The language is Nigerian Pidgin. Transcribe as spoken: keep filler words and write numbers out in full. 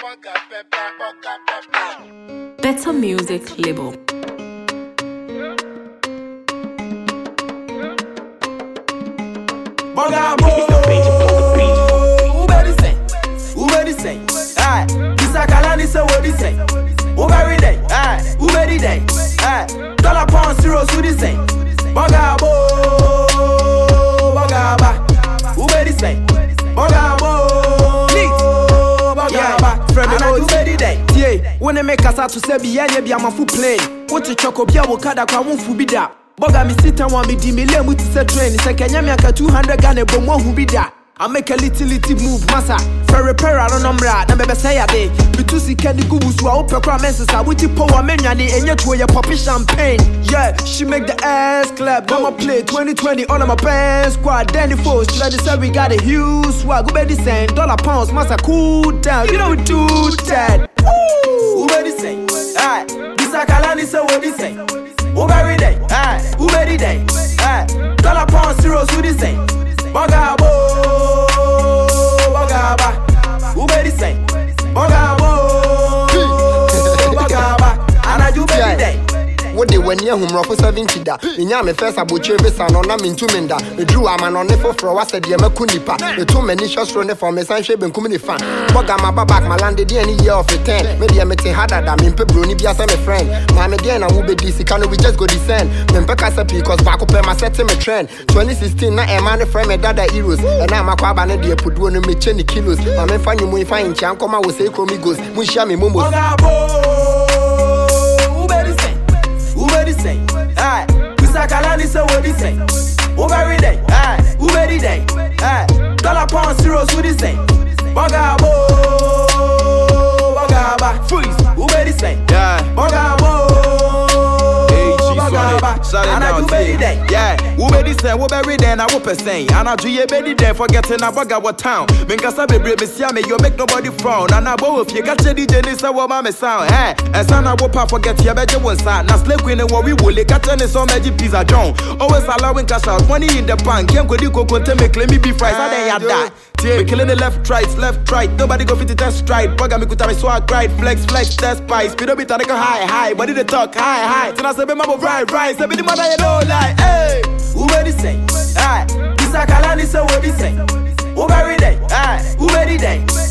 Better Music Label. Bogabo, who better say? Who better say? Aye, this a Kalani say what he say. Who better day? Aye, who better day? Aye, dollar pound zeros who this say? Bogabo, Bogaba, who better say? Bogabo, Bogaba, from the who better day? Yeah, when they make us out to say be any be a man full plane. What to choco be a wakada kwa won't full be that. Boga mi sita wa mi di mi le muti se train. Se kenya mi aka two hundred Ghana bo mo hu bi da. I make a little little move massa. For repair I don't number na bebe say ade. Bitu sika ni gubu so a ope kwa mensesa. Wuti power menya ni enye to ye poppy champagne. Yeah, she make the ass clap. I'ma play twenty twenty all of my pants squad. Danny Force, she just said we got a huge swag. Go be the same dollar pounds massa cool down. You know we do that. Woo! Who be the same? Alright, this a Kalani say what he say. Who bury day? Aye. Who bury day? Aye. Dollar pound zeros who this say? Bogabo, Bogaba. Who bury say? Bogabo, Bogaba. And I do bury day. What they when you home for seventy da. In yam first about Chevis and on in two minda. The drew a man on the for was said Yama Kunipa. The two many shots run for me sunshine and community fan. Bogama back my landed any year of a ten. Maybe I'm meeting harder than me Pebroni be as a friend. My median and will be D C can we just go descend. Membeka sapi cause back up my set me trend. twenty sixteen na a man friend me dada heroes. And I'm a quabana dear put one me chenny kilos. My man find you muy fine chan come out say cromigos. Mushami mumo. Who better say? Aye, this a Kalani say what he say. Who bury day? Aye, who bury day? Aye, dollar pound zeros who this say? Bogabo, Bogaba, freeze. Who better say? Yeah, Bogabo, Bogaba, and I do bury day. Yeah, who better say? Who bury day? And I whoop a say. And I do ye bury day forgetting a Bogaba town. Minkasa be brave, Miss Yami, you make nobody frown. And I bow if you got your D J, this is what mama sound. Hey, and son I whoop up forget your better one side. Now slave queen and what we will. Got any so magic pizza John. Always allowing cash out money in the bank. Can't go to coco to make me be fries. I then you die. We killing the left, right, left, right. Nobody go fit the test right. Bugga me kuta me swag right. Flex, flex, test spice. Speed up it and go high, high. Body the talk high, high. Then I say, mama, right, right. Say, be the mother, you know, like, hey. Who better say? Aye. This a Kalani say what he say. Who bury day? Aye. Who bury day?